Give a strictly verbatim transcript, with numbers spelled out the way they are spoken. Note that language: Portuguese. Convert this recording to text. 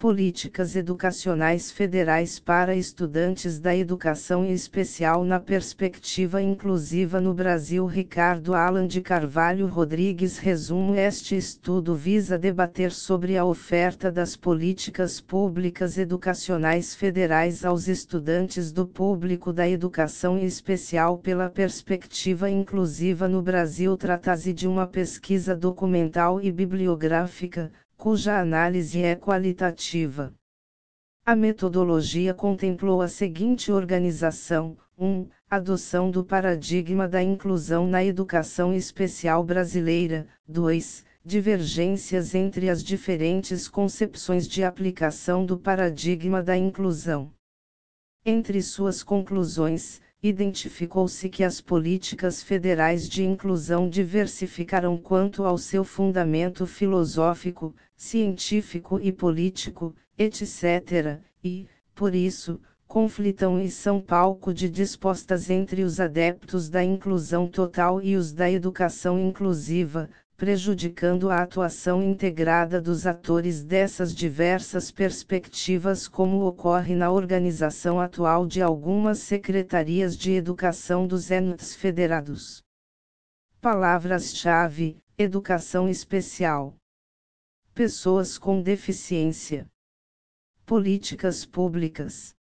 Políticas Educacionais Federais para Estudantes da Educação Especial na Perspectiva Inclusiva no Brasil. Ricardo Alan de Carvalho Rodrigues. Resumo: este estudo visa debater sobre a oferta das políticas públicas educacionais federais aos estudantes do público da educação especial pela perspectiva inclusiva no Brasil. Trata-se de uma pesquisa documental e bibliográfica, cuja análise é qualitativa. A metodologia contemplou a seguinte organização: um Adoção do paradigma da inclusão na educação especial brasileira. dois Divergências entre as diferentes concepções de aplicação do paradigma da inclusão. Entre suas conclusões, identificou-se que as políticas federais de inclusão diversificaram quanto ao seu fundamento filosófico, científico e político, etcétera, e, por isso, conflitam e são palco de disputas entre os adeptos da inclusão total e os da educação inclusiva, prejudicando a atuação integrada dos atores dessas diversas perspectivas, como ocorre na organização atual de algumas secretarias de educação dos entes federados. Palavras-chave: educação especial, pessoas com deficiência, políticas públicas,